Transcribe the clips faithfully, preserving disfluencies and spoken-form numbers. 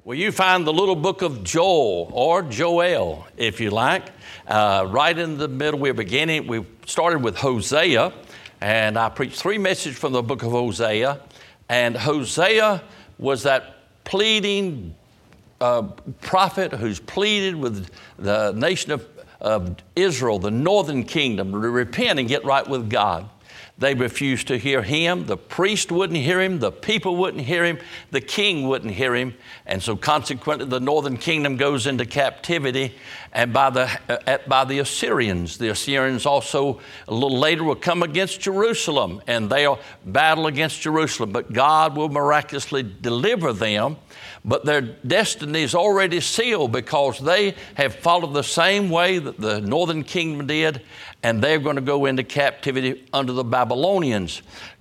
Well, you find the little book of Joel, or Joel, if you like. Uh, right in the middle, we're beginning. We started with Hosea, and I preached three messages from the book of Hosea. And Hosea was that pleading uh, prophet who's pleaded with the nation of, of Israel, the northern kingdom, to repent and get right with God. They refused to hear him. The priest wouldn't hear him. The people wouldn't hear him. The king wouldn't hear him. And so consequently, the northern kingdom goes into captivity and by the, uh, by the Assyrians. The Assyrians also a little later will come against Jerusalem, and they'll battle against Jerusalem. But God will miraculously deliver them. But their destiny is already sealed because they have followed the same way that the northern kingdom did, and they're going to go into captivity under the Babylonians.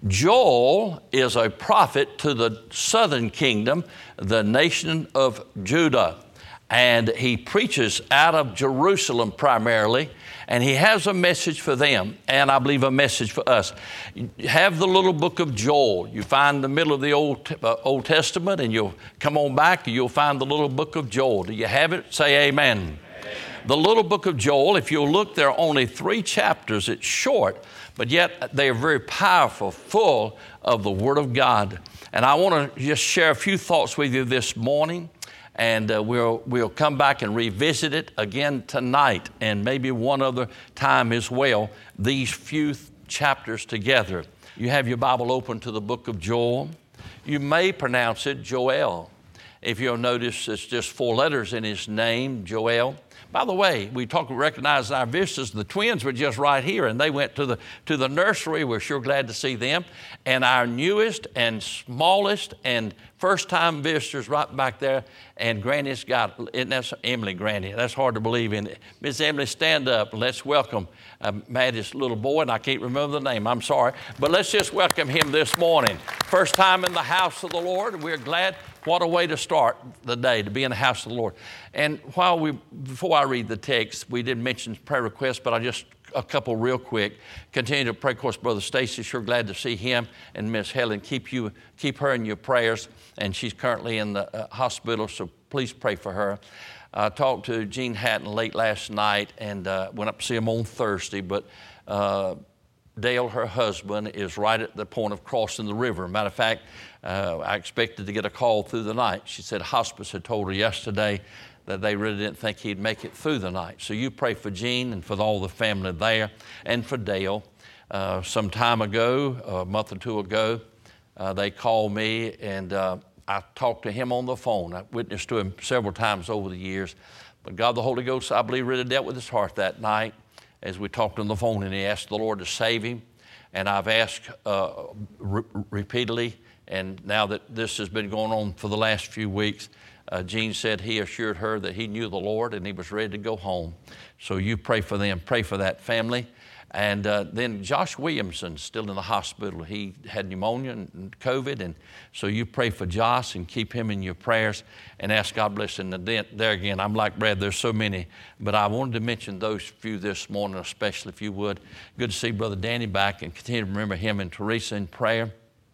Joel is a prophet to the southern kingdom, the nation of Judah, and he preaches out of Jerusalem primarily, and he has a message for them, and I believe a message for us. You have the little book of Joel. You find the middle of the Old, uh, Old Testament, and you'll come on back, and you'll find the little book of Joel. Do you have it? Say amen. Amen. The little book of Joel, if you'll look, there are only three chapters. It's short, but yet they are very powerful, full of the Word of God. And I want to just share a few thoughts with you this morning. And uh, we'll, we'll come back and revisit it again tonight and maybe one other time as well, these few th- chapters together. You have your Bible open to the book of Joel. You may pronounce it Joel. If you'll notice, it's just four letters in his name, Joel. By the way, we talk, recognize our visitors. The twins were just right here, and they went to the to the nursery. We're sure glad to see them. And our newest and smallest and first-time visitors right back there. And Granny's got, isn't that Emily, Granny? That's hard to believe in. Miss Emily, stand up and let's welcome uh, Maddie's little boy, and I can't remember the name. I'm sorry. But let's just welcome him this morning. First time in the house of the Lord. We're glad. What a way to start the day, to be in the house of the Lord. And while we, before I read the text, we did mention prayer requests, but I just, a couple real quick. Continue to pray. Of course, Brother Stacy, sure glad to see him, and Miss Helen. Keep you, keep her in your prayers, and she's currently in the uh, hospital, so please pray for her. I talked to Gene Hatton late last night and uh, went up to see him on Thursday, but uh, Dale, her husband, is right at the point of crossing the river. Matter of fact, uh, I expected to get a call through the night. She said hospice had told her yesterday that they really didn't think he'd make it through the night. So you pray for Gene and for all the family there and for Dale. Uh, some time ago, a month or two ago, uh, they called me and uh, I talked to him on the phone. I witnessed to him several times over the years. But God the Holy Ghost, I believe, really dealt with his heart that night as we talked on the phone, and he asked the Lord to save him. And I've asked uh, re- repeatedly, and now that this has been going on for the last few weeks, uh, Gene said he assured her that he knew the Lord and he was ready to go home. So you pray for them, pray for that family. And uh, then Josh Williamson, still in the hospital. He had pneumonia and COVID, and so you pray for Josh and keep him in your prayers and ask God bless him. And then, there again, I'm like Brad, there's so many, but I wanted to mention those few this morning, especially if you would. Good to see Brother Danny back, and continue to remember him and Teresa in prayer.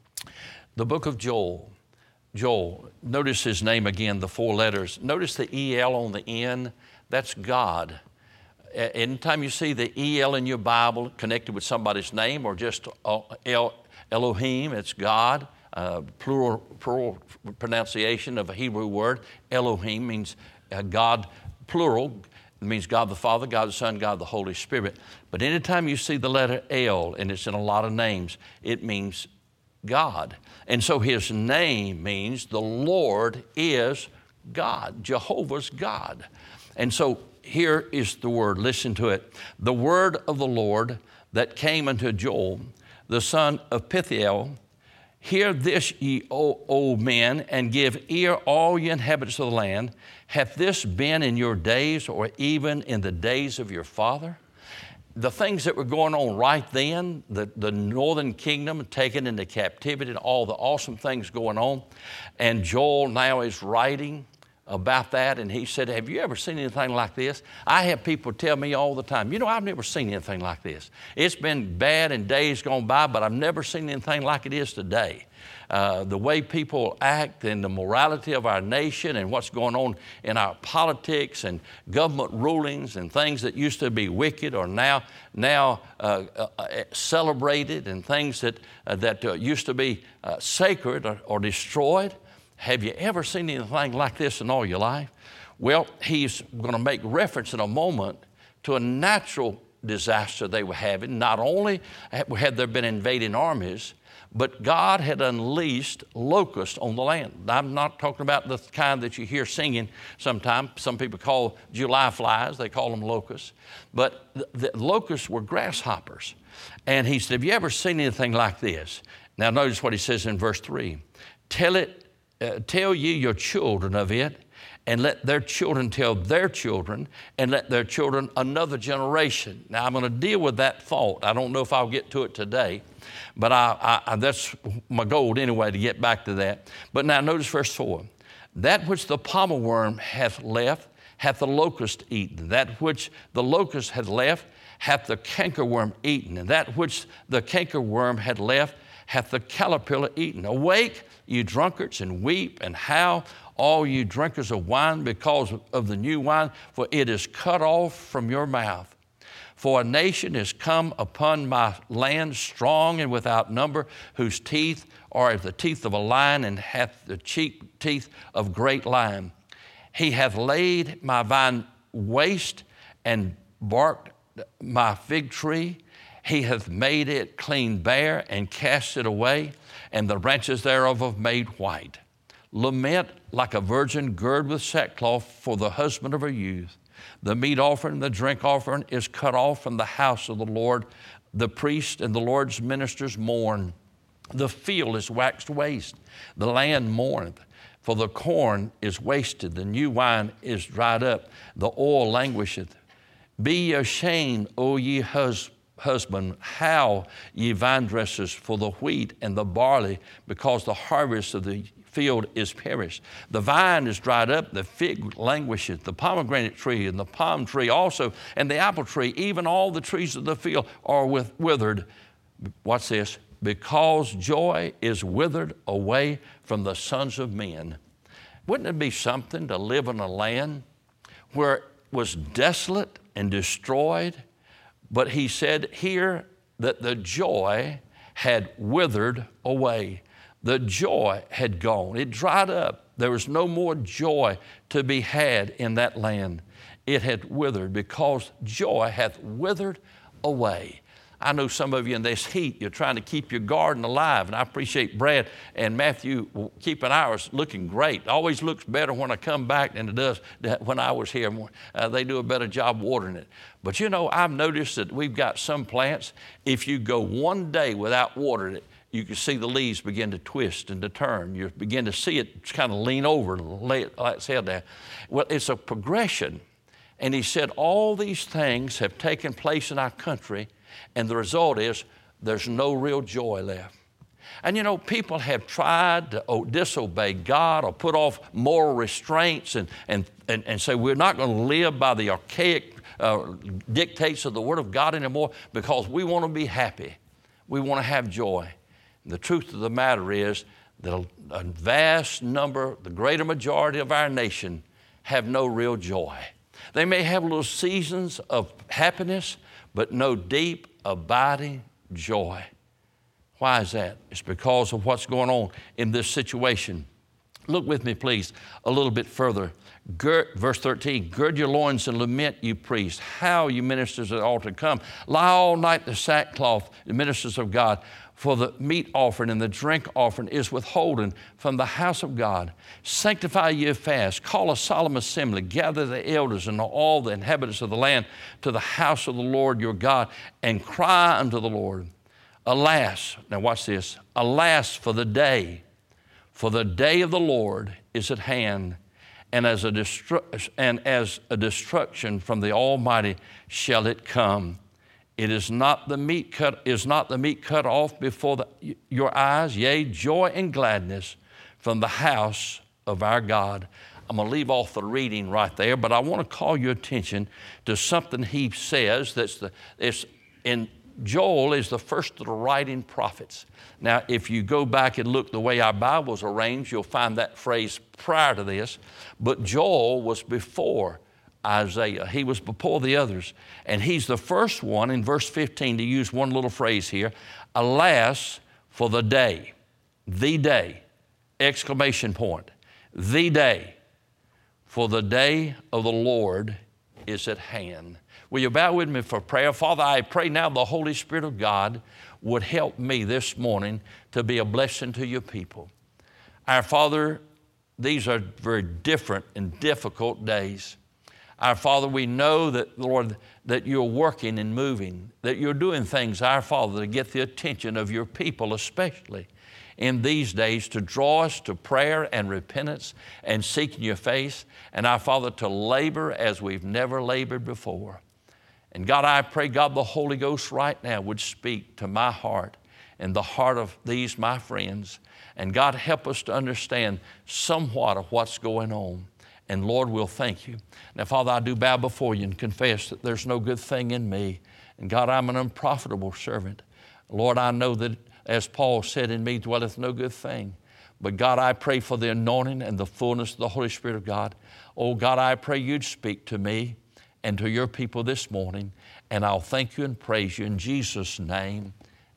The book of Joel. Joel, notice his name again, the four letters. Notice the E L on the end, that's God. Anytime you see the E L in your Bible connected with somebody's name or just El, Elohim, it's God. Uh, plural, plural pronunciation of a Hebrew word. Elohim means uh, God, plural. It means God the Father, God the Son, God the Holy Spirit. But anytime you see the letter El, and it's in a lot of names, it means God. And so his name means the Lord is God. Jehovah's God. And so here is the word. Listen to it. The word of the Lord that came unto Joel, the son of Pethiel. Hear this, ye o, o men, and give ear, all ye inhabitants of the land. Hath this been in your days, or even in the days of your father? The things that were going on right then, the, the northern kingdom taken into captivity, and all the awesome things going on. And Joel now is writing about that, and he said, have you ever seen anything like this? I have people tell me all the time, you know, I've never seen anything like this. It's been bad in days gone by, but I've never seen anything like it is today. Uh, the way people act and the morality of our nation and what's going on in our politics and government rulings and things that used to be wicked are now now uh, uh, celebrated, and things that uh, that uh, used to be uh, sacred or, or destroyed. Have you ever seen anything like this in all your life? Well, he's going to make reference in a moment to a natural disaster they were having. Not only had there been invading armies, but God had unleashed locusts on the land. I'm not talking about the kind that you hear singing sometimes. Some people call July flies, they call them locusts. But the, the locusts were grasshoppers. And he said, have you ever seen anything like this? Now notice what he says in verse three. Tell it, uh, tell ye your children of it, and let their children tell their children, and let their children another generation. Now, I'm going to deal with that thought. I don't know if I'll get to it today, but I, I, that's my goal anyway, to get back to that. But now notice verse four. That which the palmer worm hath left, hath the locust eaten. That which the locust hath left, hath the cankerworm eaten. And that which the cankerworm had left, hath the caterpillar eaten. Awake, you drunkards, and weep and howl, all you drinkers of wine, because of the new wine, for it is cut off from your mouth. For a nation is come upon my land, strong and without number, whose teeth are as the teeth of a lion, and hath the cheek teeth of great lion. He hath laid my vine waste, and barked my fig tree. He hath made it clean bare, and cast it away, and the branches thereof have made white. Lament like a virgin girded with sackcloth for the husband of her youth. The meat offering, the drink offering is cut off from the house of the Lord. The priest and the Lord's ministers mourn. The field is waxed waste. The land mourneth. For the corn is wasted. The new wine is dried up. The oil languisheth. Be ye ashamed, O ye husbands. Husband, howl, ye vine dressers, for the wheat and the barley, because the harvest of the field is perished. The vine is dried up, the fig languisheth, the pomegranate tree and the palm tree also, and the apple tree, even all the trees of the field are with, withered. What's this? Because joy is withered away from the sons of men. Wouldn't it be something to live in a land where it was desolate and destroyed? But he said here that the joy had withered away. The joy had gone. It dried up. There was no more joy to be had in that land. It had withered, because joy hath withered away. I know some of you in this heat, you're trying to keep your garden alive, and I appreciate Brad and Matthew keeping ours looking great. It always looks better when I come back than it does when I was here. Uh, they do a better job watering it. But you know, I've noticed that we've got some plants, if you go one day without watering it, you can see the leaves begin to twist and to turn. You begin to see it kind of lean over and lay it like its head down. Well, it's a progression. And he said all these things have taken place in our country, and the result is there's no real joy left. And you know, people have tried to disobey God or put off moral restraints and, and, and, and say we're not going to live by the archaic uh, dictates of the Word of God anymore, because we want to be happy. We want to have joy. And the truth of the matter is that a, a vast number, the greater majority of our nation, have no real joy. They may have little seasons of happiness, but no deep, abiding joy. Why is that? It's because of what's going on in this situation. Look with me, please, a little bit further. Gird, verse thirteen, gird your loins and lament, you priests. Howl, you ministers at the altar. Come, lie all night in the sackcloth, the ministers of God. For the meat offering and the drink offering is withholden from the house of God. Sanctify ye a fast, call a solemn assembly, gather the elders and all the inhabitants of the land to the house of the Lord your God, and cry unto the Lord. Alas, now watch this, alas for the day, for the day of the Lord is at hand, and as a destru- and as a destruction from the Almighty shall it come. It is not the meat cut, is not the meat cut off before the, your eyes, yea, joy and gladness from the house of our God. I'm going to leave off the reading right there, but I want to call your attention to something he says that's the, it's in Joel is the first of the writing prophets. Now, if you go back and look the way our Bible's arranged, you'll find that phrase prior to this, but Joel was before Isaiah. He was before the others, and he's the first one in verse fifteen to use one little phrase here, alas for the day, the day, exclamation point, the day, for the day of the Lord is at hand. Will you bow with me for prayer? Father, I pray now the Holy Spirit of God would help me this morning to be a blessing to your people. Our Father, these are very different and difficult days. Our Father, we know that, Lord, that you're working and moving, that you're doing things, our Father, to get the attention of your people, especially in these days, to draw us to prayer and repentance and seeking your face, and our Father, to labor as we've never labored before. And God, I pray, God, the Holy Ghost right now would speak to my heart and the heart of these, my friends. And God, help us to understand somewhat of what's going on. And Lord, we'll thank you. Now, Father, I do bow before you and confess that there's no good thing in me. And God, I'm an unprofitable servant. Lord, I know that, as Paul said, in me dwelleth no good thing. But God, I pray for the anointing and the fullness of the Holy Spirit of God. Oh God, I pray you'd speak to me and to your people this morning, and I'll thank you and praise you in Jesus' name.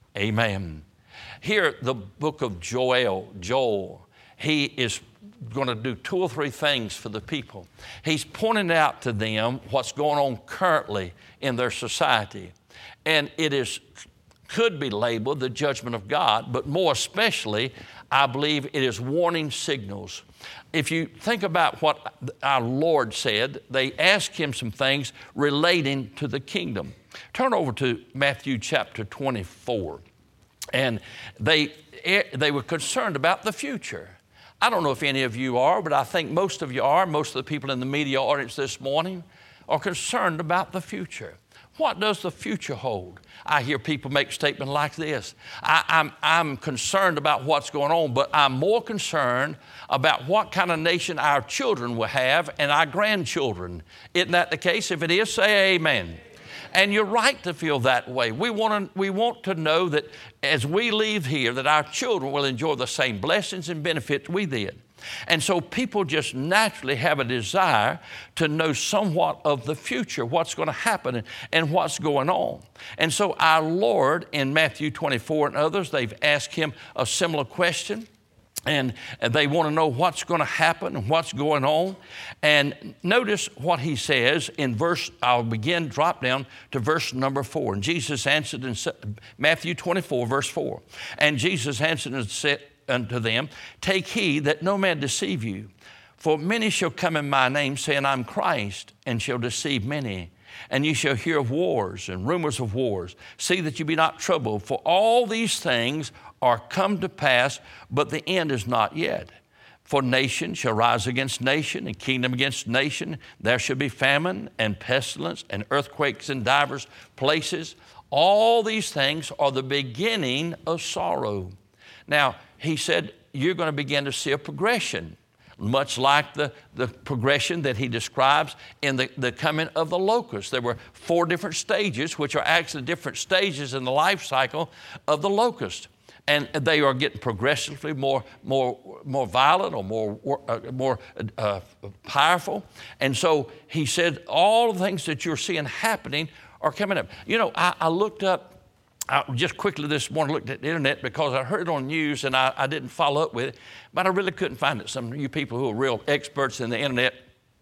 Amen. Here, the book of Joel, Joel, he is going to do two or three things for the people. He's pointing out to them what's going on currently in their society, and it is could be labeled the judgment of God, but more especially, I believe it is warning signals. If you think about what our Lord said, they asked him some things relating to the kingdom. Turn over to Matthew chapter twenty-four. And they, they were concerned about the future. I don't know if any of you are, but I think most of you are. Most of the people in the media audience this morning are concerned about the future. What does the future hold? I hear people make statements like this. I, I'm, I'm concerned about what's going on, but I'm more concerned about what kind of nation our children will have and our grandchildren. Isn't that the case? If it is, say amen. And you're right to feel that way. We want to, we want to know that as we leave here, that our children will enjoy the same blessings and benefits we did. And so people just naturally have a desire to know somewhat of the future, what's going to happen and, and what's going on. And so our Lord in Matthew twenty-four and others, they've asked him a similar question. And they want to know what's going to happen and what's going on. And notice what he says in verse, I'll begin, drop down to verse number four. And Jesus answered in Matthew twenty-four, verse four. And Jesus answered and said unto them, take heed that no man deceive you. For many shall come in my name, saying, I'm Christ, and shall deceive many. And ye shall hear of wars and rumors of wars. See that you be not troubled, for all these things are come to pass, but the end is not yet. For nation shall rise against nation, and kingdom against nation. There shall be famine and pestilence and earthquakes in divers places. All these things are the beginning of sorrow. Now, he said, you're going to begin to see a progression, much like the, the progression that he describes in the, the coming of the locust. There were four different stages, which are actually different stages in the life cycle of the locust. And they are getting progressively more, more, more violent or more, uh, more uh, powerful. And so he said, all the things that you're seeing happening are coming up. You know, I, I looked up, I just quickly this morning looked at the internet because I heard it on news and I, I didn't follow up with it, but I really couldn't find it. Some of you people who are real experts in the internet,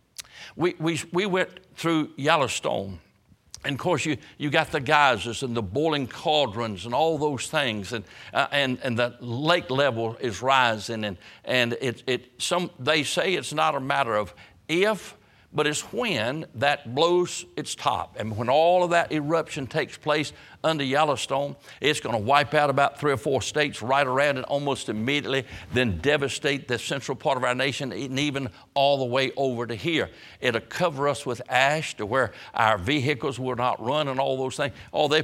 we, we, we went through Yellowstone. And of course, you, you got the geysers and the boiling cauldrons and all those things, and uh, and and the lake level is rising, and and it it some they say it's not a matter of if, but it's when that blows its top, and when all of that eruption takes place under Yellowstone, it's going to wipe out about three or four states right around it almost immediately, then devastate the central part of our nation, and even all the way over to here. It'll cover us with ash to where our vehicles will not run and all those things. Oh, they pro-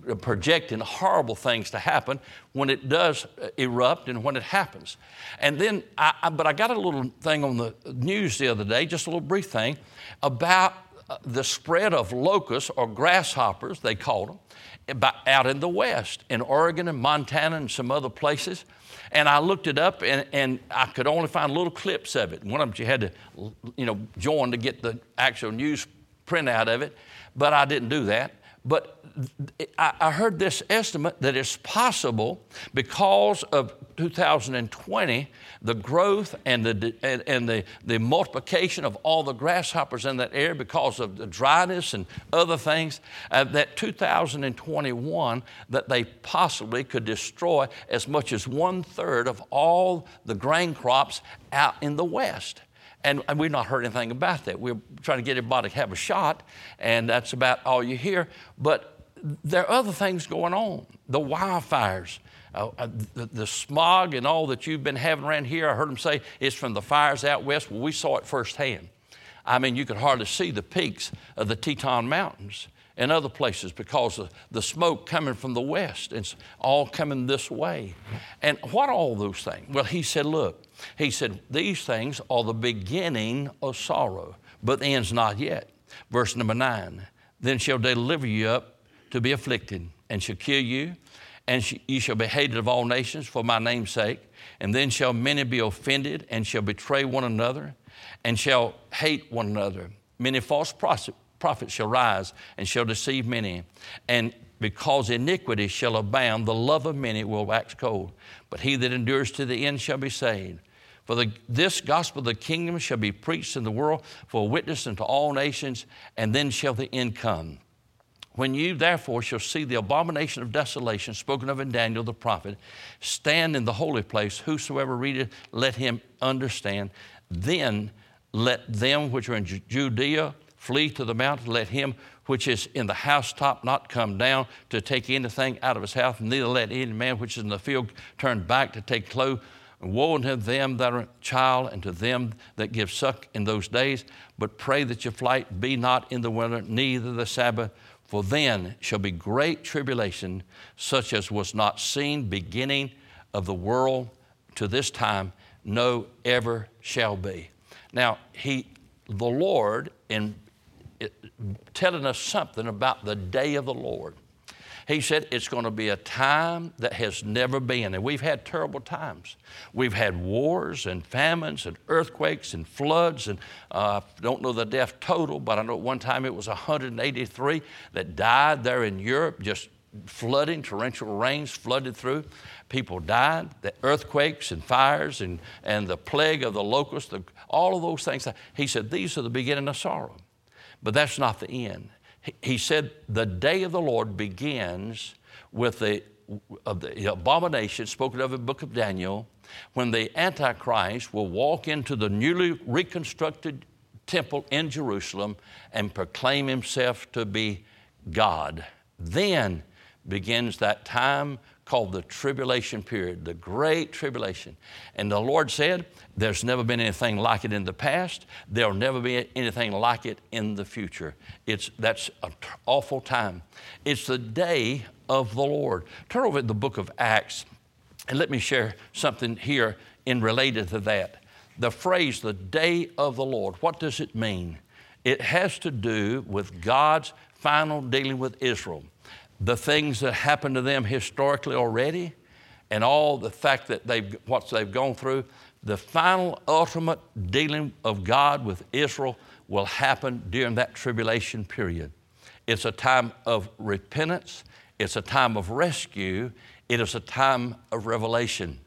projecting horrible things to happen when it does erupt and when it happens. And then, I, I, but I got a little thing on the news the other day, just a little brief thing, about the spread of locusts or grasshoppers, they called them, about out in the West, in Oregon and Montana and some other places. And I looked it up, and, and I could only find little clips of it. One of them you had to, you know, join to get the actual news print out of it, but I didn't do that. But I, I heard this estimate that it's possible because of two thousand twenty, the growth and the and, and the, the multiplication of all the grasshoppers in that area because of the dryness and other things, uh, that two thousand twenty-one, that they possibly could destroy as much as one third of all the grain crops out in the West. And we've not heard anything about that. We're trying to get everybody to have a shot, and that's about all you hear. But there are other things going on. The wildfires, uh, the, the smog and all that you've been having around here, I heard them say it's from the fires out west. Well, we saw it firsthand. I mean, you could hardly see the peaks of the Teton Mountains and other places because of the smoke coming from the west. It's all coming this way. And what are all those things? Well, he said, look, he said, these things are the beginning of sorrow, but the end's not yet. Verse number nine, then shall they deliver you up to be afflicted, and shall kill you, and sh- you shall be hated of all nations for my name's sake. And then shall many be offended, and shall betray one another, and shall hate one another. Many false prophets shall rise, and shall deceive many. And because iniquity shall abound, the love of many will wax cold. But he that endures to the end shall be saved. For the, this gospel of the kingdom shall be preached in the world for a witness unto all nations, and then shall the end come. When you therefore shall see the abomination of desolation spoken of in Daniel the prophet stand in the holy place, whosoever readeth, let him understand. Then let them which are in Judea flee to the mountain. Let him which is in the housetop not come down to take anything out of his house, neither let any man which is in the field turn back to take clothes. Woe unto them that are child, and to them that give suck in those days. But pray that your flight be not in the winter, neither the Sabbath. For then shall be great tribulation, such as was not seen beginning of the world to this time, no ever shall be. Now, he, the Lord, in it, telling us something about the day of the Lord. He said it's going to be a time that has never been. And we've had terrible times. We've had wars and famines and earthquakes and floods. And uh, I don't know the death total, but I know at one time it was one hundred eighty-three that died there in Europe, just flooding, torrential rains flooded through. People died. The earthquakes and fires and, and the plague of the locusts, the, all of those things. He said these are the beginning of sorrow. But that's not the end. He said the day of the Lord begins with the, of the abomination spoken of in the book of Daniel, when the Antichrist will walk into the newly reconstructed temple in Jerusalem and proclaim himself to be God. Then begins that time called the tribulation period, the great tribulation. And the Lord said, there's never been anything like it in the past. There'll never be anything like it in the future. It's, that's an awful time. It's the day of the Lord. Turn over to the book of Acts, and let me share something here in related to that. The phrase, the day of the Lord, what does it mean? It has to do with God's final dealing with Israel. The things that happened to them historically already, and all the fact that they've, what they've gone through, the final ultimate dealing of God with Israel will happen during that tribulation period. It's a time of repentance. It's a time of rescue. It is a time of revelation.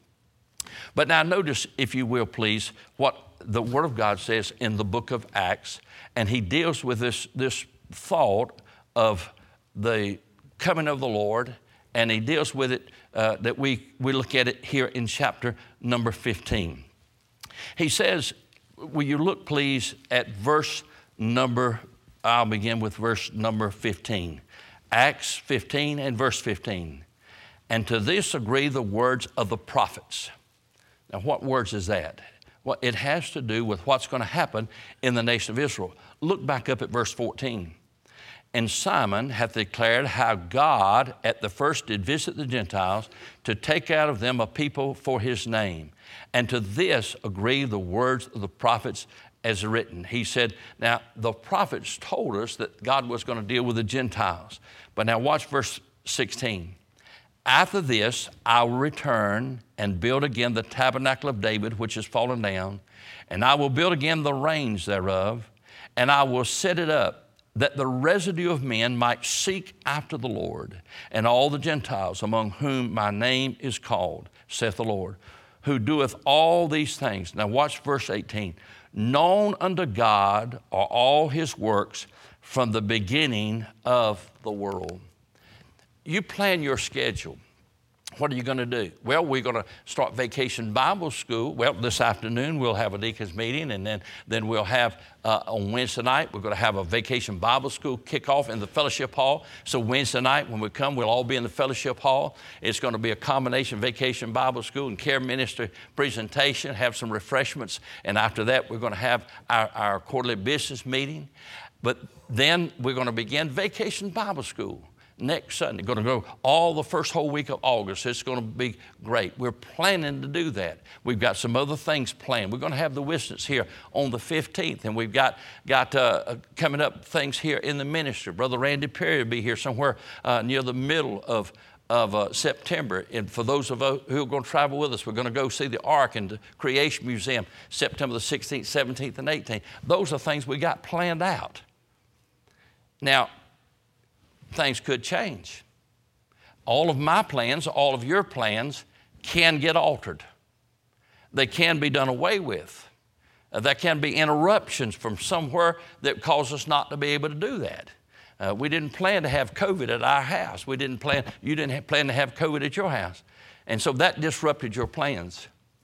But now notice, if you will please, what the Word of God says in the book of Acts, and he deals with this, this thought of the coming of the Lord, and he deals with it, uh, that we, we look at it here in chapter number fifteen. He says, will you look please at verse number, I'll begin with verse number fifteen. Acts fifteen and verse fifteen. And to this agree the words of the prophets. Now what words is that? Well, it has to do with what's going to happen in the nation of Israel. Look back up at verse fourteen. And Simon hath declared how God at the first did visit the Gentiles to take out of them a people for his name. And to this agree the words of the prophets as written. He said, now the prophets told us that God was going to deal with the Gentiles. But now watch verse sixteen. After this, I will return and build again the tabernacle of David, which is fallen down, and I will build again the reigns thereof, and I will set it up, that the residue of men might seek after the Lord, and all the Gentiles among whom my name is called, saith the Lord, who doeth all these things. Now watch verse eighteen. Known unto God are all his works from the beginning of the world. You plan your schedule. What are you going to do? Well, we're going to start Vacation Bible School. Well, this afternoon we'll have a deacons meeting, and then, then we'll have, uh, on Wednesday night, we're going to have a Vacation Bible School kickoff in the fellowship hall. So Wednesday night when we come, we'll all be in the fellowship hall. It's going to be a combination Vacation Bible School and care ministry presentation, have some refreshments, and after that we're going to have our, our quarterly business meeting. But then we're going to begin Vacation Bible School next Sunday. Going to go all the first whole week of August. It's going to be great. We're planning to do that. We've got some other things planned. We're going to have the Wistons here on the fifteenth, and we've got, got uh, coming up things here in the ministry. Brother Randy Perry will be here somewhere uh, near the middle of of uh, September. And for those of us who are going to travel with us, we're going to go see the Ark and the Creation Museum September the sixteenth, seventeenth, and eighteenth. Those are things we got planned out. Now, things could change. All of my plans, all of your plans can get altered. They can be done away with. Uh, there can be interruptions from somewhere that cause us not to be able to do that. Uh, we didn't plan to have COVID at our house. We didn't plan, you didn't have, plan to have COVID at your house. And so that disrupted your plans.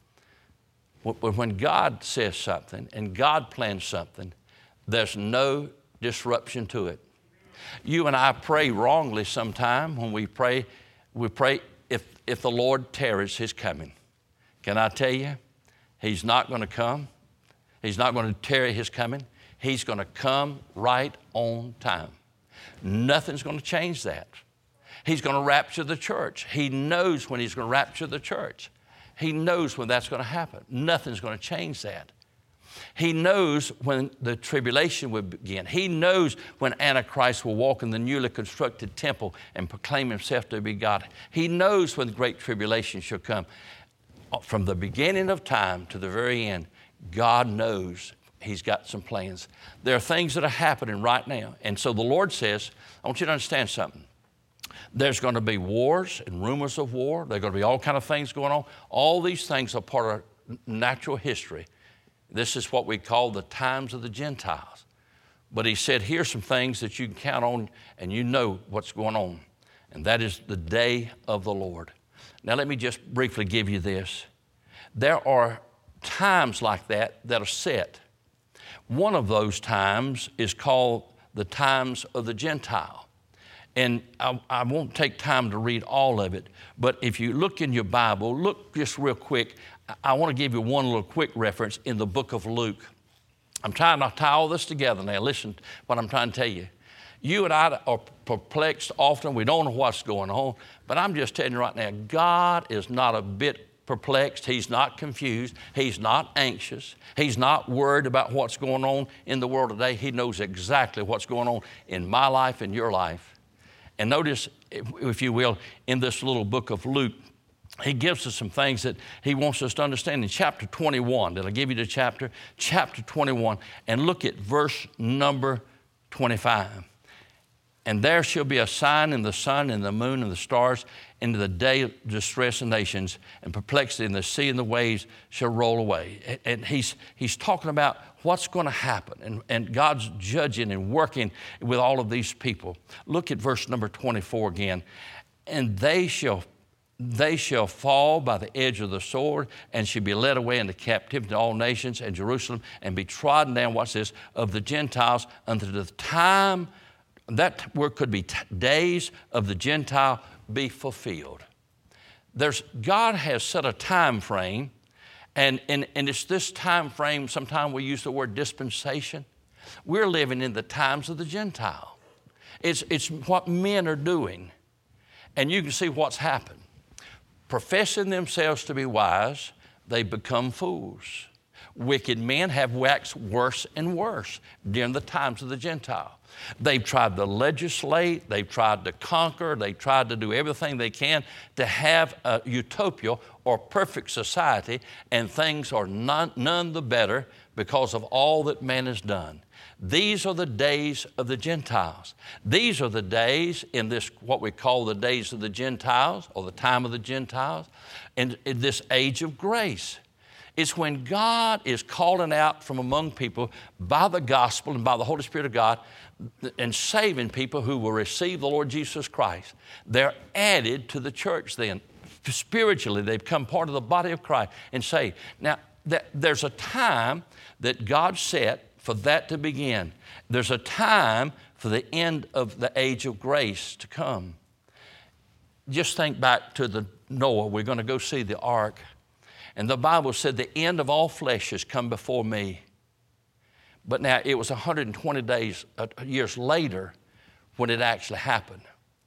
But when God says something and God plans something, there's no disruption to it. You and I pray wrongly sometime when we pray, we pray if, if the Lord tarries his coming. Can I tell you, he's not going to come. He's not going to tarry his coming. He's going to come right on time. Nothing's going to change that. He's going to rapture the church. He knows when he's going to rapture the church. He knows when that's going to happen. Nothing's going to change that. He knows when the tribulation will begin. He knows when Antichrist will walk in the newly constructed temple and proclaim himself to be God. He knows when the great tribulation shall come. From the beginning of time to the very end, God knows he's got some plans. There are things that are happening right now. And so the Lord says, I want you to understand something. There's going to be wars and rumors of war. There are going to be all kinds of things going on. All these things are part of natural history. This is what we call the times of the Gentiles. But he said, here's some things that you can count on and you know what's going on. And that is the day of the Lord. Now let me just briefly give you this. There are times like that that are set. One of those times is called the times of the Gentile. And I, I won't take time to read all of it, but if you look in your Bible, look just real quick. I want to give you one little quick reference in the book of Luke. I'm trying to tie all this together now. Listen to what I'm trying to tell you. You and I are perplexed often. We don't know what's going on, but I'm just telling you right now, God is not a bit perplexed. He's not confused. He's not anxious. He's not worried about what's going on in the world today. He knows exactly what's going on in my life and your life. And notice, if you will, in this little book of Luke, he gives us some things that he wants us to understand. In chapter twenty-one, did I give you the chapter? Chapter twenty-one, and look at verse number twenty-five. And there shall be a sign in the sun and the moon and the stars, and the day of distress of nations, and perplexity in the sea and the waves shall roll away. And he's, he's talking about what's going to happen, and, and God's judging and working with all of these people. Look at verse number twenty-four again. And they shall They shall fall by the edge of the sword and shall be led away into captivity to all nations and Jerusalem and be trodden down, watch this, of the Gentiles unto the time, that word could be t- days of the Gentile be fulfilled. There's, God has set a time frame, and, and, and it's this time frame, sometimes we use the word dispensation. We're living in the times of the Gentile. It's, it's what men are doing. And you can see what's happened. Professing themselves to be wise, they become fools. Wicked men have waxed worse and worse during the times of the Gentile. They've tried to legislate, they've tried to conquer, they've tried to do everything they can to have a utopia or perfect society, and things are none, none the better because of all that man has done. These are the days of the Gentiles. These are the days in this, what we call the days of the Gentiles, or the time of the Gentiles, in, in this age of grace. It's when God is calling out from among people by the gospel and by the Holy Spirit of God and saving people who will receive the Lord Jesus Christ. They're added to the church then. Spiritually, they become part of the body of Christ and saved. Now, that, there's a time that God set for that to begin. There's a time for the end of the age of grace to come. Just think back to the Noah. We're going to go see the ark. And the Bible said the end of all flesh has come before me. But now it was one hundred twenty days, uh, years later when it actually happened.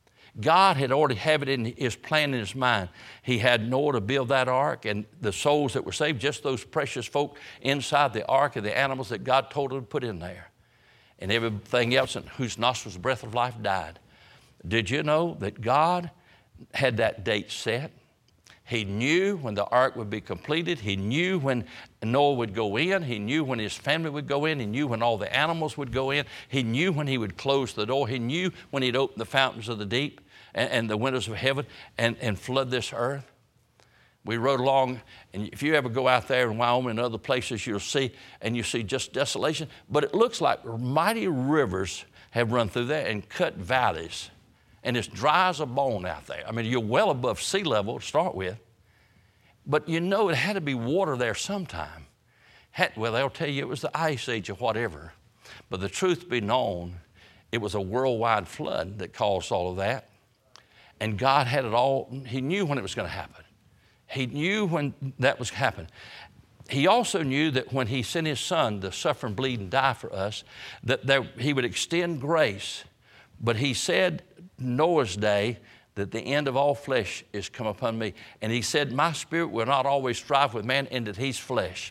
God had already had it in his plan in his mind. He had Noah to build that ark, and the souls that were saved, just those precious folk inside the ark, and the animals that God told him to put in there. And everything else in whose nostrils the breath of life died. Did you know that God had that date set? He knew when the ark would be completed. He knew when Noah would go in. He knew when his family would go in. He knew when all the animals would go in. He knew when he would close the door. He knew when he'd open the fountains of the deep and, and the windows of heaven and, and flood this earth. We rode along, and if you ever go out there in Wyoming and other places, you'll see, and you see just desolation. But it looks like mighty rivers have run through there and cut valleys. And it's dry as a bone out there. I mean, you're well above sea level to start with. But you know it had to be water there sometime. Had, well, they'll tell you it was the ice age or whatever. But the truth be known, it was a worldwide flood that caused all of that. And God had it all. He knew when it was going to happen. He knew when that was happening. He also knew that when he sent his son to suffer and bleed and die for us, that there, he would extend grace. But he said, Noah's day, that the end of all flesh is come upon me. And he said, my spirit will not always strive with man, and that he's flesh.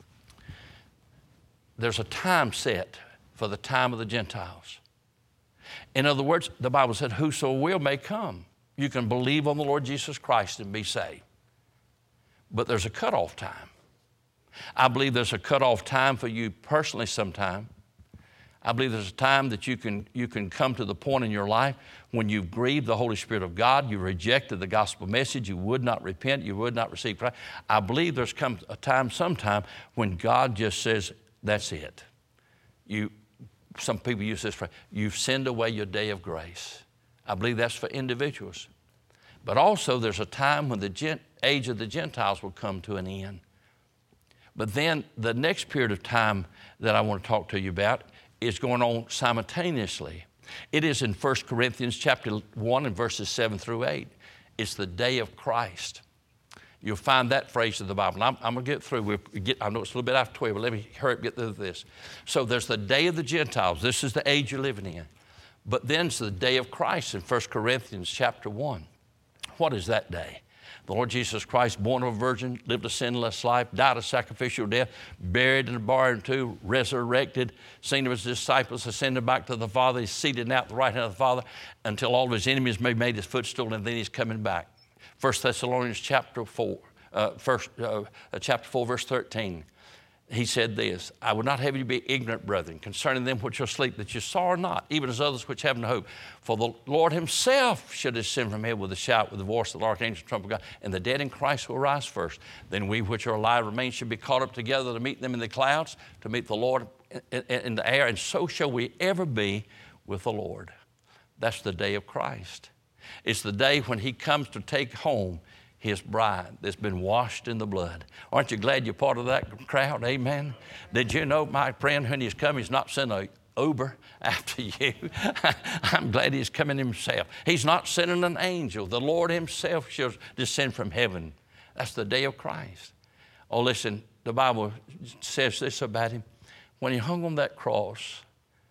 There's a time set for the time of the Gentiles. In other words, the Bible said, whoso will may come. You can believe on the Lord Jesus Christ and be saved. But there's a cutoff time. I believe there's a cutoff time for you personally sometime. I believe there's a time that you can, you can come to the point in your life when you've grieved the Holy Spirit of God, you rejected the gospel message, you would not repent, you would not receive Christ. I believe there's come a time sometime when God just says, that's it. You, some people use this phrase, you've sinned away your day of grace. I believe that's for individuals. But also there's a time when the gent, age of the Gentiles will come to an end. But then the next period of time that I want to talk to you about is going on simultaneously. It is in First Corinthians chapter one and verses seven through eight. It's the day of Christ. You'll find that phrase in the Bible. I'm, I'm going to get through. We'll get, I know it's a little bit after twelve, but let me hurry up and get through this. So there's the day of the Gentiles. This is the age you're living in. But then it's the day of Christ in First Corinthians chapter one. What is that day? The Lord Jesus Christ, born of a virgin, lived a sinless life, died a sacrificial death, buried in a barn tomb, resurrected, seen of his disciples, ascended back to the Father. He's seated now at the right hand of the Father until all of his enemies may be made his footstool, and then he's coming back. First Thessalonians chapter four, uh, first, uh, chapter four, verse thirteen. He said this, I would not have you be ignorant, brethren, concerning them which are asleep, that you sorrow not, even as others which have no hope. For the Lord himself should descend from heaven with a shout, with the voice of the archangel, trumpet of God, and the dead in Christ will rise first. Then we which are alive remain should be caught up together to meet them in the clouds, to meet the Lord in, in, in the air, and so shall we ever be with the Lord. That's the day of Christ. It's the day when he comes to take home his bride that's been washed in the blood. Aren't you glad you're part of that crowd? Amen. Did you know, my friend, when he's come, he's not sending an Uber after you. I'm glad he's coming himself. He's not sending an angel. The Lord himself shall descend from heaven. That's the day of Christ. Oh, listen, the Bible says this about him. When he hung on that cross,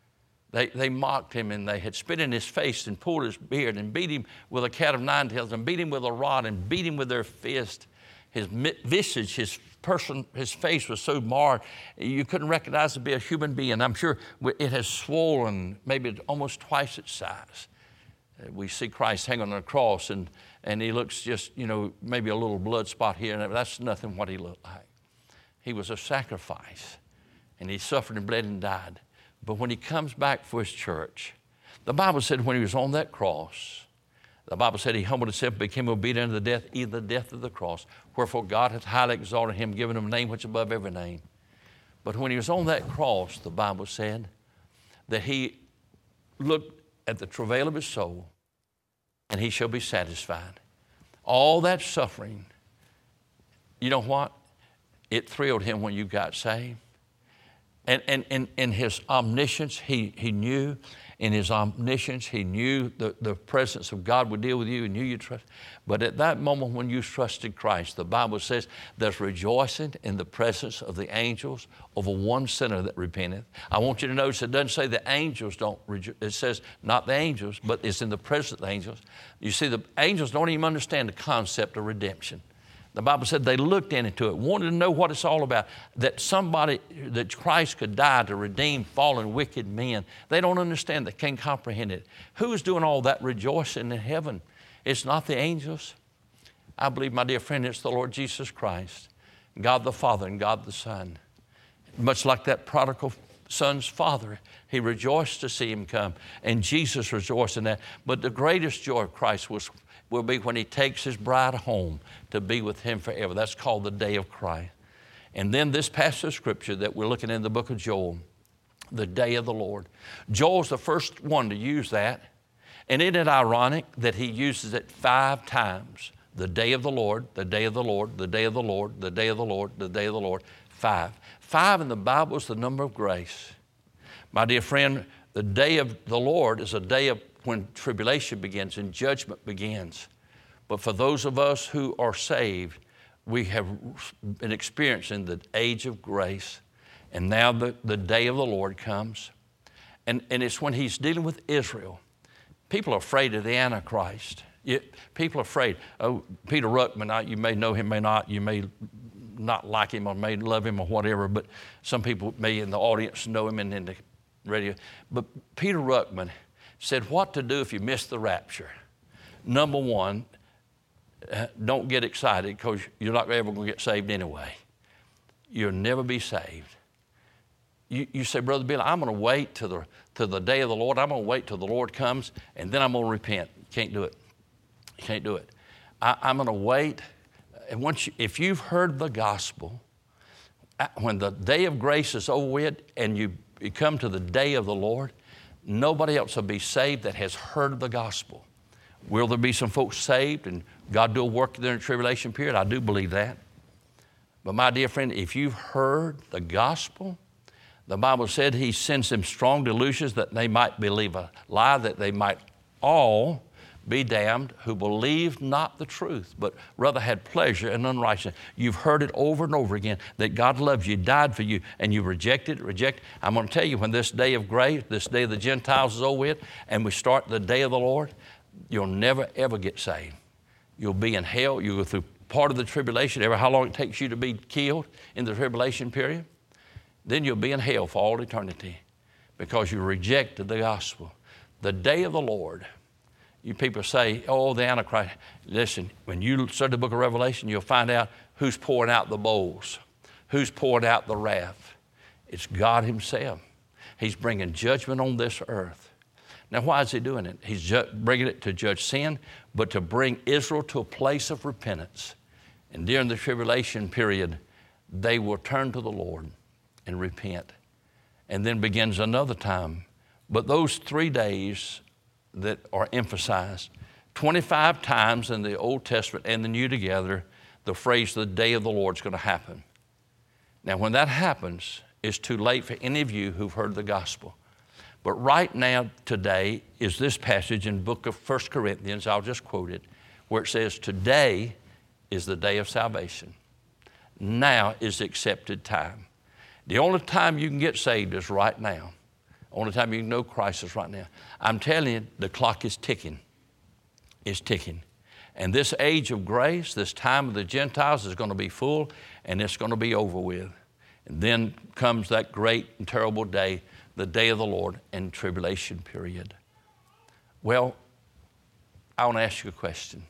They, they mocked him, and they had spit in his face and pulled his beard and beat him with a cat of nine tails and beat him with a rod and beat him with their fist. His visage, his person, his face was so marred, you couldn't recognize it to be a human being. I'm sure it has swollen, maybe almost twice its size. We see Christ hanging on the cross, and, and he looks just, you know, maybe a little blood spot here, and that's nothing what he looked like. He was a sacrifice, and he suffered and bled and died. But when he comes back for his church, the Bible said when he was on that cross, the Bible said he humbled himself, became obedient unto the death, even the death of the cross. Wherefore God hath highly exalted him, given him a name which is above every name. But when he was on that cross, the Bible said that he looked at the travail of his soul, and he shall be satisfied. All that suffering, you know what? It thrilled him when you got saved. And, and, and in his omniscience, he, he knew, in his omniscience, he knew the, the presence of God would deal with you and knew you trust. But at that moment when you trusted Christ, the Bible says there's rejoicing in the presence of the angels over one sinner that repenteth. I want you to notice it doesn't say the angels don't rejoice. It says not the angels, but it's in the presence of the angels. You see, the angels don't even understand the concept of redemption. The Bible said they looked into it, wanted to know what it's all about, that somebody, that Christ could die to redeem fallen, wicked men. They don't understand, they can't comprehend it. Who's doing all that rejoicing in heaven? It's not the angels. I believe, my dear friend, it's the Lord Jesus Christ, God the Father and God the Son. Much like that prodigal son's father, he rejoiced to see him come, and Jesus rejoiced in that. But the greatest joy of Christ was will be when he takes his bride home to be with him forever. That's called the day of Christ. And then this passage of Scripture that we're looking in the book of Joel, the day of the Lord. Joel's the first one to use that. And isn't it ironic that he uses it five times? The day of the Lord, the day of the Lord, the day of the Lord, the day of the Lord, the day of the Lord. Five. Five in the Bible is the number of grace. My dear friend, the day of the Lord is a day of when tribulation begins and judgment begins. But for those of us who are saved, we have been experiencing the age of grace. And now the, the day of the Lord comes. And, and it's when he's dealing with Israel. People are afraid of the Antichrist. It, people are afraid. Oh, Peter Ruckman, you may know him, may not. You may not like him or may love him or whatever. But some people may in the audience know him and in the radio. But Peter Ruckman said what to do if you miss the rapture. Number one, uh, don't get excited because you're not ever going to get saved anyway. You'll never be saved. You, you say, Brother Bill, I'm going to wait till the, till the day of the Lord. I'm going to wait till the Lord comes, and then I'm going to repent. You can't do it. You can't do it. I, I'm going to wait. And once you, if you've heard the gospel, when the day of grace is over with and you, you come to the day of the Lord, nobody else will be saved that has heard the gospel. Will there be some folks saved and God do a work during the tribulation period? I do believe that. But my dear friend, if you've heard the gospel, the Bible said he sends them strong delusions that they might believe a lie, that they might all be damned who believed not the truth, but rather had pleasure in unrighteousness. You've heard it over and over again that God loves you, died for you, and you rejected it, reject. I'm going to tell you, when this day of grace, this day of the Gentiles is over with, and we start the day of the Lord, you'll never, ever get saved. You'll be in hell. You'll go through part of the tribulation, ever how long it takes you to be killed in the tribulation period. Then you'll be in hell for all eternity because you rejected the gospel. The day of the Lord. You people say, oh, the Antichrist. Listen, when you study the book of Revelation, you'll find out who's pouring out the bowls, who's pouring out the wrath. It's God himself. He's bringing judgment on this earth. Now, why is he doing it? He's ju- bringing it to judge sin, but to bring Israel to a place of repentance. And during the tribulation period, they will turn to the Lord and repent. And then begins another time. But those three days that are emphasized, twenty-five times in the Old Testament and the New together, the phrase, the day of the Lord is going to happen. Now, when that happens, it's too late for any of you who've heard the gospel. But right now, today, is this passage in the book of First Corinthians, I'll just quote it, where it says, today is the day of salvation. Now is the accepted time. The only time you can get saved is right now. Only time you can know Christ is right now. I'm telling you, the clock is ticking. It's ticking. And this age of grace, this time of the Gentiles is going to be full, and it's going to be over with. And then comes that great and terrible day, the day of the Lord and tribulation period. Well, I want to ask you a question.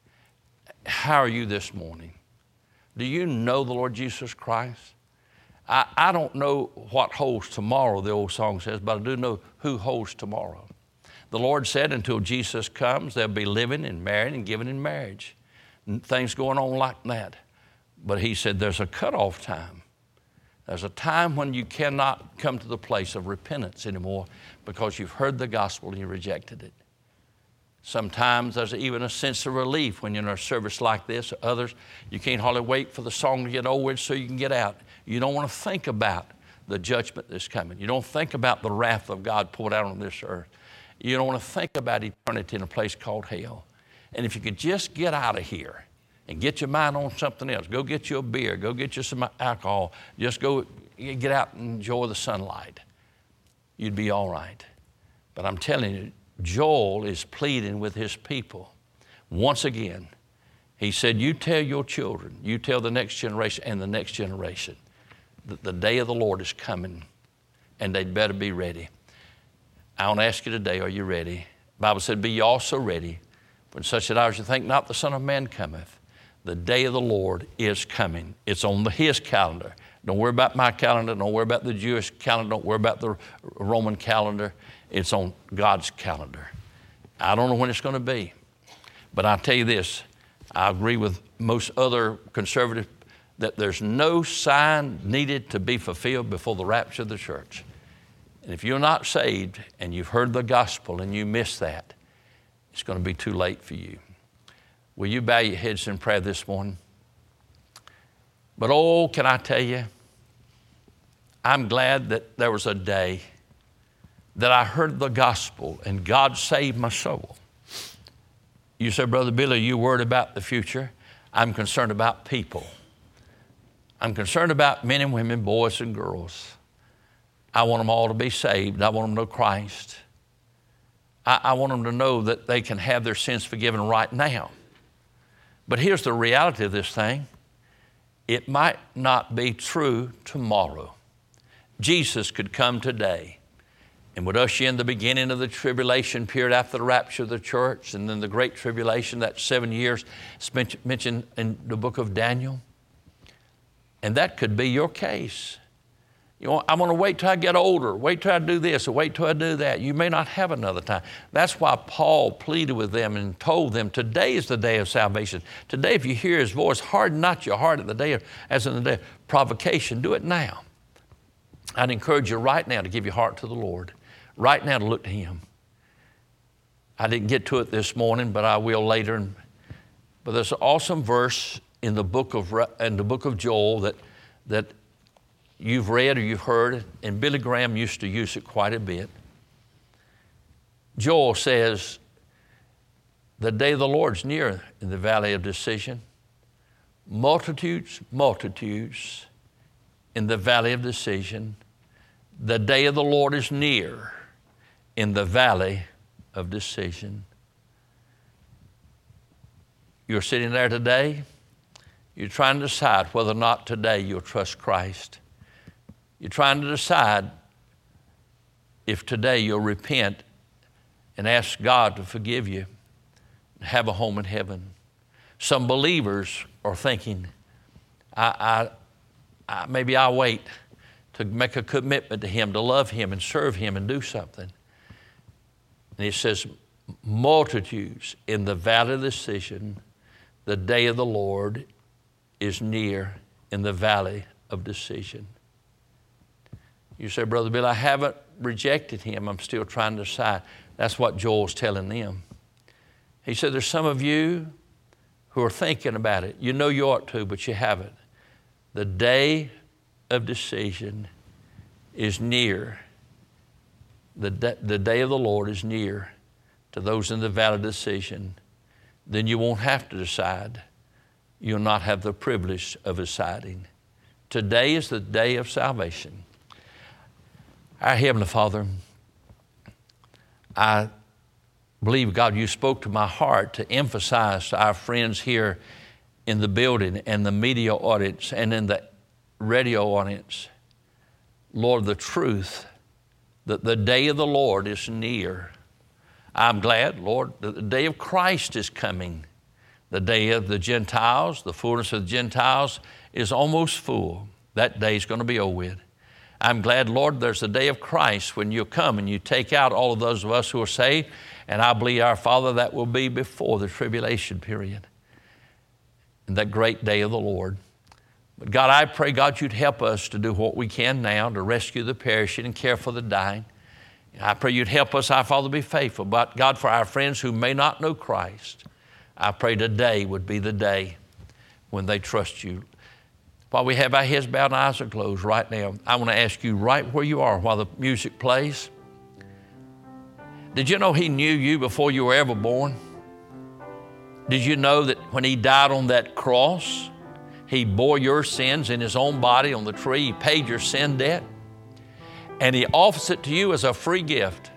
How are you this morning? Do you know the Lord Jesus Christ? I, I don't know what holds tomorrow, the old song says, but I do know who holds tomorrow. The Lord said until Jesus comes, they'll be living and married and given in marriage. Things going on like that. But he said there's a cutoff time. There's a time when you cannot come to the place of repentance anymore because you've heard the gospel and you rejected it. Sometimes there's even a sense of relief when you're in a service like this. Others, you can't hardly wait for the song to get over so you can get out. You don't want to think about the judgment that's coming. You don't think about the wrath of God poured out on this earth. You don't want to think about eternity in a place called hell. And if you could just get out of here and get your mind on something else, go get you a beer, go get you some alcohol, just go get out and enjoy the sunlight, you'd be all right. But I'm telling you, Joel is pleading with his people. Once again, he said, you tell your children, you tell the next generation and the next generation that the day of the Lord is coming and they'd better be ready. I want to ask you today, are you ready? The Bible said, be ye also ready, for in such an hour as you think not the Son of Man cometh. The day of the Lord is coming. It's on the, his calendar. Don't worry about my calendar. Don't worry about the Jewish calendar. Don't worry about the Roman calendar. It's on God's calendar. I don't know when it's going to be. But I'll tell you this. I agree with most other conservatives that there's no sign needed to be fulfilled before the rapture of the church. And if you're not saved and you've heard the gospel and you miss that, it's going to be too late for you. Will you bow your heads in prayer this morning? But oh, can I tell you, I'm glad that there was a day that I heard the gospel and God saved my soul. You say, Brother Billy, you worried about the future? I'm concerned about people. I'm concerned about men and women, boys and girls. I want them all to be saved. I want them to know Christ. I, I want them to know that they can have their sins forgiven right now. But here's the reality of this thing. It might not be true tomorrow. Jesus could come today and would usher in the beginning of the tribulation period after the rapture of the church, and then the great tribulation, that seven years mentioned in the book of Daniel. And that could be your case. You know, I'm going to wait till I get older, wait till I do this, or wait till I do that. You may not have another time. That's why Paul pleaded with them and told them, today is the day of salvation. Today, if you hear his voice, harden not your heart at the day of, as in the day of provocation. Do it now. I'd encourage you right now to give your heart to the Lord. Right now to look to him. I didn't get to it this morning, but I will later. But there's an awesome verse in the book of in the book of Joel that that you've read or you've heard, and Billy Graham used to use it quite a bit. Joel says, the day of the Lord's near in the valley of decision. Multitudes, multitudes in the valley of decision. The day of the Lord is near in the valley of decision. You're sitting there today. You're trying to decide whether or not today you'll trust Christ. You're trying to decide if today you'll repent and ask God to forgive you and have a home in heaven. Some believers are thinking, I, I, I, maybe I'll wait to make a commitment to him, to love him and serve him and do something. And he says, multitudes in the valley of decision, the day of the Lord is near in the valley of decision. You say, Brother Bill, I haven't rejected him. I'm still trying to decide. That's what Joel's telling them. He said, there's some of you who are thinking about it. You know you ought to, but you haven't. The day of decision is near. The, de- the day of the Lord is near to those in the valley of decision. Then you won't have to decide. You'll not have the privilege of deciding. Today is the day of salvation. Our Heavenly Father, I believe, God, you spoke to my heart to emphasize to our friends here in the building and the media audience and in the radio audience, Lord, the truth that the day of the Lord is near. I'm glad, Lord, that the day of Christ is coming. The day of the Gentiles, the fullness of the Gentiles is almost full. That day is going to be over with. I'm glad, Lord, there's a day of Christ when you come and you take out all of those of us who are saved. And I believe, our Father, that will be before the tribulation period and that great day of the Lord. But God, I pray, God, you'd help us to do what we can now to rescue the perishing and care for the dying. I pray you'd help us, our Father, be faithful. But God, for our friends who may not know Christ, I pray today would be the day when they trust you. While we have our heads bowed and eyes are closed right now, I want to ask you right where you are while the music plays. Did you know he knew you before you were ever born? Did you know that when he died on that cross, he bore your sins in his own body on the tree? He paid your sin debt, and he offers it to you as a free gift.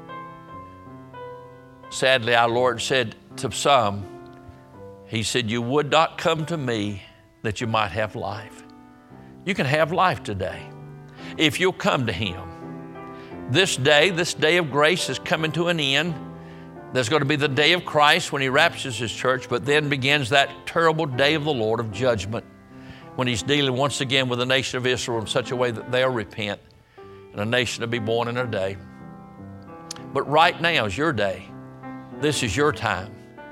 Sadly, our Lord said to some, he said, you would not come to me that you might have life. You can have life today if you'll come to him. This day, this day of grace is coming to an end. There's going to be the day of Christ when he raptures his church, but then begins that terrible day of the Lord of judgment when he's dealing once again with the nation of Israel in such a way that they'll repent and a nation will be born in a day. But right now is your day. This is your time.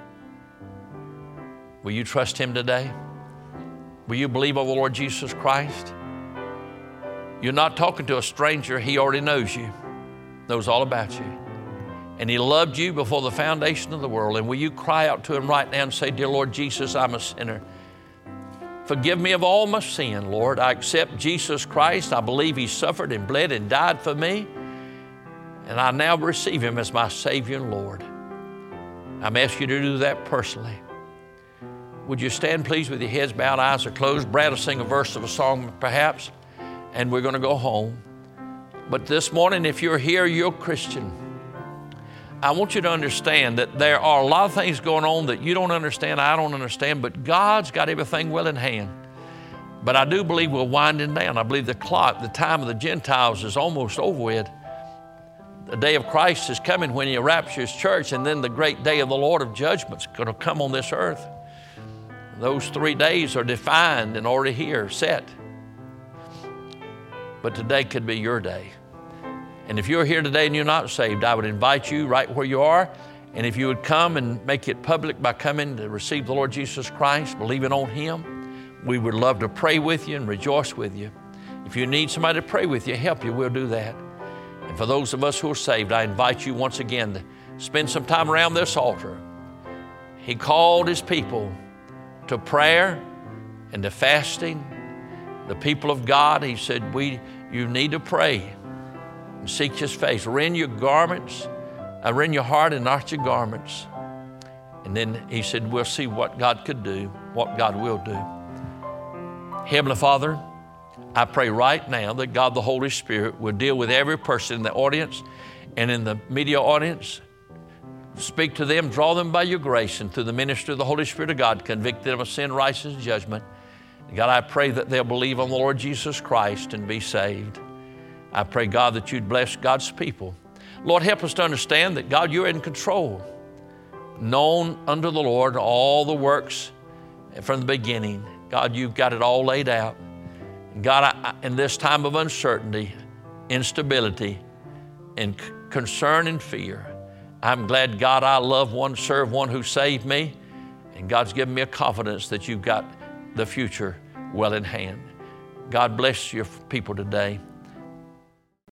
Will you trust him today? Will you believe on the Lord Jesus Christ? You're not talking to a stranger. He already knows you, knows all about you. And he loved you before the foundation of the world. And will you cry out to him right now and say, dear Lord Jesus, I'm a sinner. Forgive me of all my sin, Lord. I accept Jesus Christ. I believe he suffered and bled and died for me. And I now receive him as my Savior and Lord. I'm asking you to do that personally. Would you stand, please, with your heads bowed, eyes are closed? Brad will sing a verse of a song, perhaps, and we're going to go home. But this morning, if you're here, you're a Christian. I want you to understand that there are a lot of things going on that you don't understand, I don't understand, but God's got everything well in hand. But I do believe we're winding down. I believe the clock, the time of the Gentiles is almost over with. The day of Christ is coming when he raptures his church, and then the great day of the Lord of judgment is going to come on this earth. Those three days are defined and already here, set. But today could be your day. And if you're here today and you're not saved, I would invite you right where you are. And if you would come and make it public by coming to receive the Lord Jesus Christ, believing on him, we would love to pray with you and rejoice with you. If you need somebody to pray with you, help you, we'll do that. And for those of us who are saved, I invite you once again to spend some time around this altar. He called his people to prayer and to fasting. The people of God, he said, we, you need to pray and seek his face. Rend your garments, uh, rend your heart and not your garments. And then he said, we'll see what God could do, what God will do. Heavenly Father, I pray right now that God the Holy Spirit will deal with every person in the audience and in the media audience. Speak to them, draw them by your grace, and through the ministry of the Holy Spirit of God, convict them of sin, righteousness, and judgment. And God, I pray that they'll believe on the Lord Jesus Christ and be saved. I pray, God, that you'd bless God's people. Lord, help us to understand that, God, you're in control. Known unto the Lord all the works from the beginning. God, you've got it all laid out. God, I, in this time of uncertainty, instability, and c- concern and fear, I'm glad, God, I love one, serve one who saved me, and God's given me a confidence that you've got the future well in hand. God bless your people today.